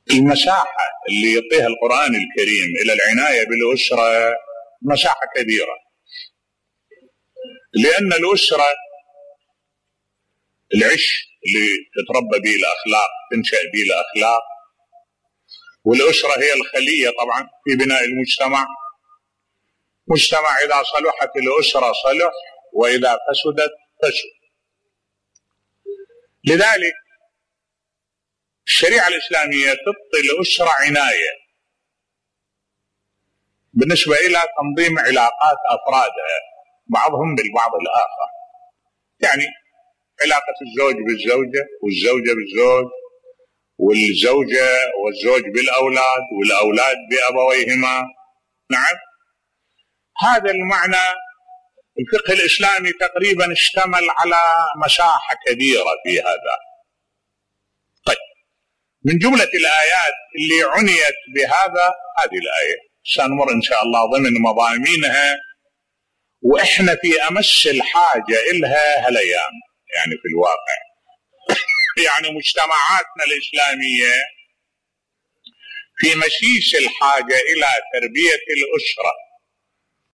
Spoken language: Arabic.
المساحة اللي يعطيها القرآن الكريم إلى العناية بالأسرة مساحة كبيرة، لأن الأسرة العش اللي تتربى به الأخلاق، تنشأ به الأخلاق، والأسرة هي الخلية طبعا في بناء المجتمع. مجتمع إذا صلحت الأسرة صلح، وإذا فسدت فسد. لذلك الشريعة الإسلامية تعطي الأسرة عناية بالنسبة إلى تنظيم علاقات أفرادها بعضهم بالبعض الآخر، يعني علاقة الزوج بالزوجة، والزوجة بالزوج، والزوجة والزوج بالأولاد، والأولاد بأبويهما. نعم، هذا المعنى الفقه الإسلامي تقريبا اشتمل على مساحة كبيرة في هذا. طيب، من جملة الآيات اللي عنيت بهذا هذه الآية، سنمر إن شاء الله ضمن مضامينها، وإحنا في أمس الحاجة إلها هالأيام، يعني في الواقع يعني مجتمعاتنا الإسلامية في مسيس الحاجة إلى تربية الأسرة